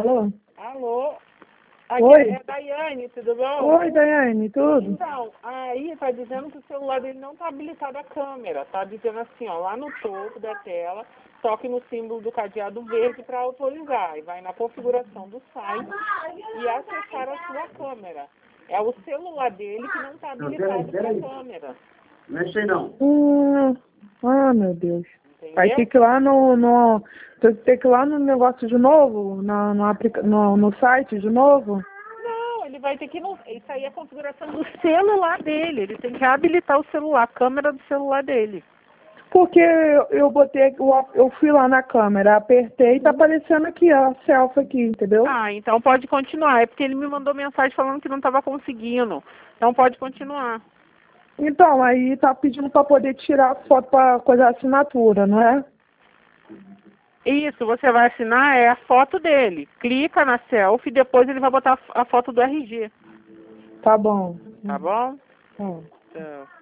Alô? Alô? Aqui Oi. é a Daiane, tudo bom? Oi, Daiane, tudo? Então, aí tá dizendo que o celular dele não tá habilitado a câmera. Tá dizendo assim, ó, lá no topo da tela, toque no símbolo do cadeado verde para autorizar. E vai na configuração do site e acessar a sua câmera. É o celular dele que não tá habilitado para câmera. Não é sei não. Meu Deus. Entendeu? Vai ter que ir lá tem que ir lá no negócio de novo? No site de novo? Não, ele vai ter que... Isso aí é a configuração do celular dele. Ele tem que habilitar o celular, a câmera do celular dele. Porque eu fui lá na câmera, apertei e tá aparecendo aqui, ó, a selfie aqui, entendeu? Ah, então pode continuar. É porque ele me mandou mensagem falando que não estava conseguindo. Então pode continuar. Então, aí tá pedindo pra poder tirar a foto pra coisa assinatura, não é? Isso, você vai assinar é a foto dele. Clica na selfie e depois ele vai botar a foto do RG. Tá bom. Tá bom? Tá. Então.